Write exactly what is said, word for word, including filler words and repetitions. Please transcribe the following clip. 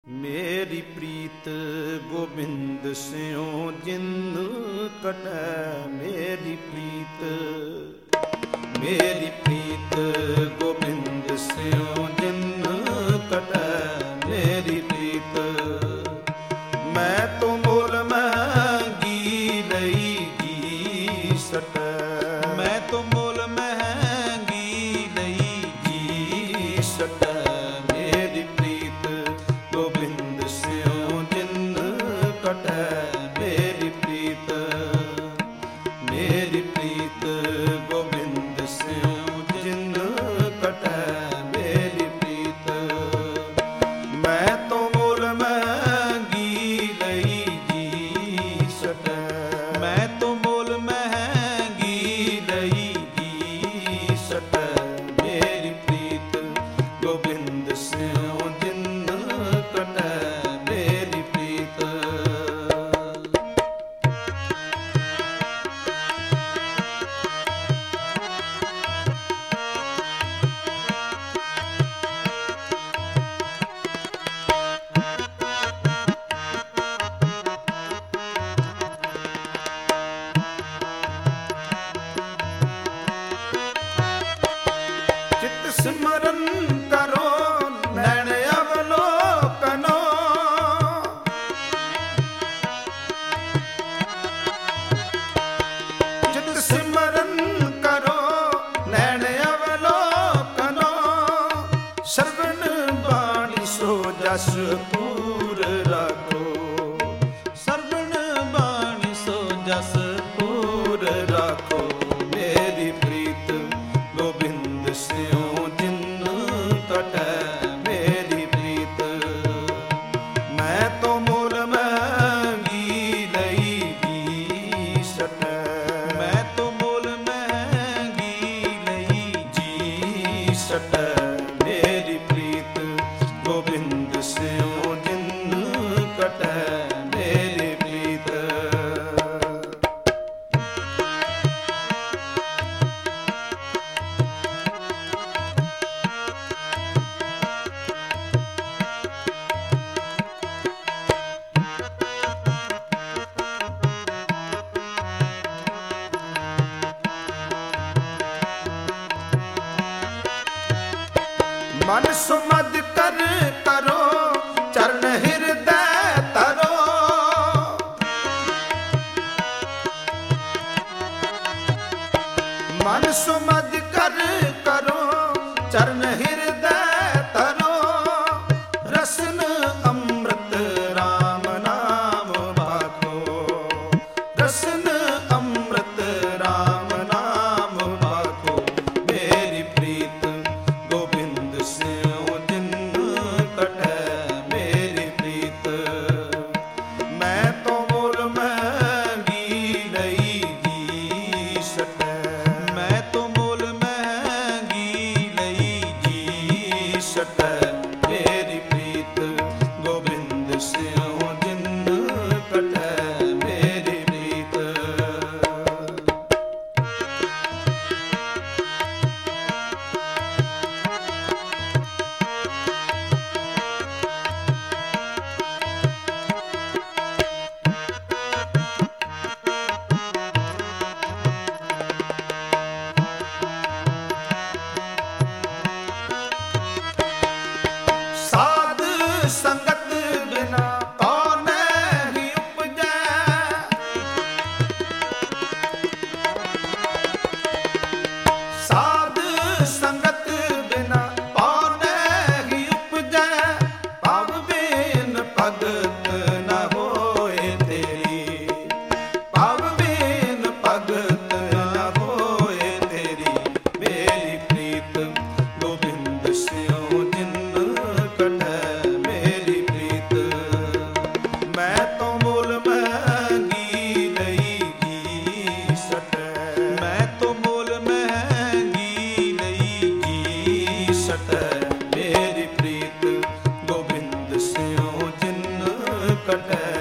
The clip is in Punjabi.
ਮੇਰੀ ਪ੍ਰੀਤ ਗੋਬਿੰਦ ਸਿਉ ਜਿੰਦ ਕਟੈ। ਮੇਰੀ ਪ੍ਰੀਤ ਮੇਰੀ ਪ੍ਰੀਤ ਗੋਬਿੰਦ ਸਿਉ ਜਿੰਦ ਕਟੈ। ਮੇਰੀ ਪ੍ਰੀਤ ਮੈਂ ਤੋ ਮੁੱਲ ਮਹਿੰਗੀ ਲਈ ਜੀ ਸਟੈ। ਮੈਂ ਤੋ ਮੁੱਲ ਮਹਿੰਗੀ ਲਈ ਜੀ ਸਟੈ। ਮੇਰੀ ਪ੍ਰੀਤ ਗੋਬਿੰਦ ਸਿਉ ਜਿੰਦ ਕਟੈ। ਮੇਰੀ ਪ੍ਰੀਤ ਮੇਰੀ ਪ੍ਰੀਤ ਗੋਬਿੰਦ ਸਿਉ ਜਿੰਦ ਕਟੈ। ਮੇਰੀ ਪ੍ਰੀਤ ਮੈਂ ਤੋ ਮੁੱਲ ਮਹਿੰਗੀ ਲਈ ਜੀ ਸਟੈ। ਮੈਂ ਤੋ ਮੁੱਲ ਮਹਿੰਗੀ ਲਈ ਜੀ ਸਟੈ। ਮੇਰੀ ਪ੍ਰੀਤ ਗੋਬਿੰਦ ਸਿਉ ਜਿੰਦ ਕਟੈ। ਮੇਰੀ ਪ੍ਰੀਤ ਚਿਤ ਸਿਮਰਨ ਕਰੋ ਨੈਣ ਅਵਲੋਕਨੋ। ਚਿਤ ਸਿਮਰਨ ਕਰੋ ਨੈਣ ਅਵਲੋਕਨੋ। ਸਰਵਣ ਬਾਣੀ ਸੋ ਜਸ ਪੂਰ ਰਾਖੋ। ਸਰਵਣ ਬਾਣੀ ਸੋ ਜਸ ਪੂਰ ਰਾਖੋ। ਮੇਰੀ ਪ੍ਰੀਤ ਗੋਬਿੰਦ ਸਿਉ ਜਿੰਦ ਕਟੈ। ਮੇਰੀ ਪ੍ਰੀਤ ਮੈਂ ਤੋ ਮੁੱਲ ਮਹਿੰਗੀ ਲਈ ਜੀ ਸਟੈ। ਮੈਂ ਤੋ ਮੁੱਲ ਮਹਿੰਗੀ ਲਈ ਜੀ ਸਟੈ। ਮੇਰੀ ਪ੍ਰੀਤ ਗੋਬਿੰਦ ਸਿਉ ਜਿੰਦ ਕਟੈ। ਮੇਰੀ ਪ੍ਰੀਤ ਮਨ ਸੁਮਦ ਕਰ ਕਰੋ ਚਰਨ ਹਿਰਦੈ ਤਰੋ। ਮਨ ਸੁਮਦ ਕਰ ਕਰੋ ਚਰਨ ਹਿਰਦੈ ਤਰੋ। ਰਸਨ ਅੰਮ੍ਰਿਤ ਰਾਮ ਨਾਮ ਬਾਖੋ। ਰਸਨ ਅੰਮ੍ਰਿਤ ਰਾਮ ਨਾਮ ਬਾਖੋ। ਮੇਰੀ ਪ੍ਰੀਤ ਗੋਬਿੰਦ ਸਿਉ ਜਿੰਦ ਕਟੈ। ਮੇਰੀ ਪ੍ਰੀਤ ਮੈਂ ਤੋ ਮੁੱਲ ਮਹਿੰਗੀ ਲਈ ਜੀ ਸਟੈ। ਮੈਂ ਤੋ ਮੁੱਲ ਮਹਿੰਗੀ ਲਈ ਜੀ ਸਟੈ। ਮੇਰੀ ਪ੍ਰੀਤ ਗੋਬਿੰਦ ਸਿਉ ਜਿੰਦ ਕਟੈ। ਮੇਰੀ ਪ੍ਰੀਤ ਸਾਧ ਸੰਗਤ ਬਿਨਾ ਕਉ ਨਹਿ ਉਪਜੈ। ਸਾਧ ਸੰਗਤ ਬਿਨਾ ਕਉ ਨਹਿ ਉਪਜੈ। ਭਵ ਬਿਨ ਭਗਤ ਨ ਹੋਏ ਤੇਰੀ। ਭਵ ਬਿਨ ਭਗਤ ਨ ਹੋਏ ਤੇਰੀ। ਮੇਰੀ ਪ੍ਰੀਤ ਗੋਬਿੰਦ ਸਿਉ ਜਿੰਦ ਕਟੈ। ਮੇਰੀ ਪ੍ਰੀਤ ਮੈਂ ਤੋ ਮੁੱਲ ਮਹਿੰਗੀ ਲਈ ਜੀ ਸਟੈ। ਮੈਂ ਤੋ ਮੁੱਲ ਮਹਿੰਗੀ ਲਈ ਜੀ ਸਟੈ। ਮੇਰੀ ਪ੍ਰੀਤ ਗੋਬਿੰਦ ਸਿਉ ਜਿੰਦ ਕਟੈ।